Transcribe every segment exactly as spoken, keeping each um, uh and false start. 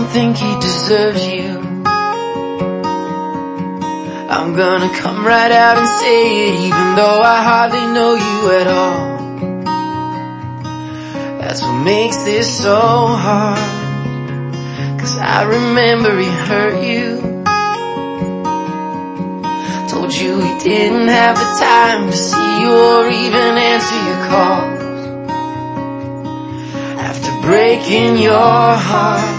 don't think he deserves you. I'm gonna come right out and say it, even though I hardly know you at all. That's what makes this so hard, 'cause I remember he hurt you. Told you he didn't have the time to see you or even answer your calls. After breaking your heart,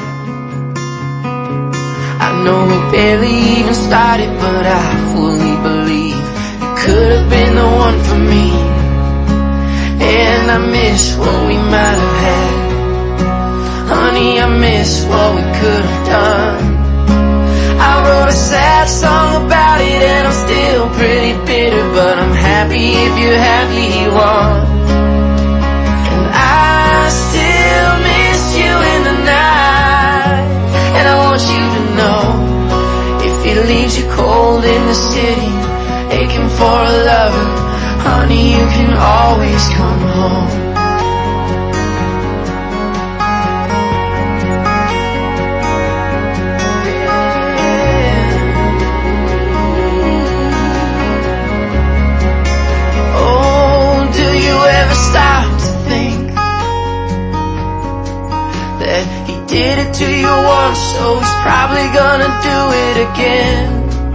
I know we barely even started, but I fully believe you could have been the one for me. And I miss what we might have had. Honey, I miss what we could have done. I wrote a sad song about it and I'm still pretty bitter, but I'm happy if you're happy you are. And I still miss you in the night, and I want you to know, if he leaves you cold in the city, aching for a lover, honey, you can always come home. Oh, do you ever stop to think that he did it to you once, so he's probably gonna do it again?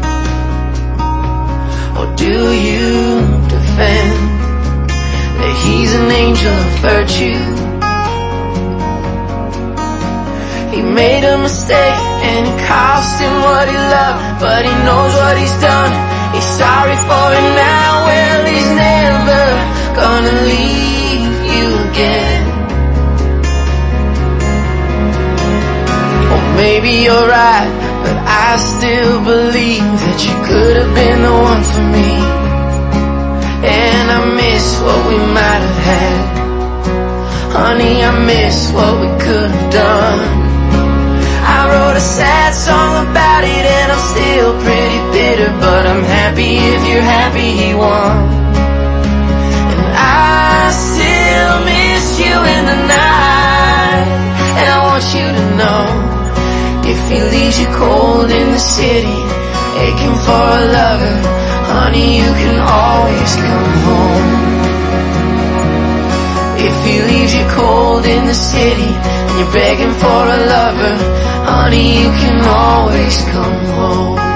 Or do you defend that he's an angel of virtue? He made a mistake and it cost him what he loved, but he knows what he's done. He's sorry for it now. Well, he's never gonna leave you again. Or maybe you're right, but I still believe that you could have been the one for me. And I miss what we might have had. Honey, I miss what we could have done. I wrote a sad song about it and I'm still pretty bitter, but I'm happy if you're happy he won. And I still miss you in the night, and I want you to know, if he leaves you cold in the city, aching for a lover, honey, you can always come home. If he leaves you cold in the city and you're begging for a lover, honey, you can always come home.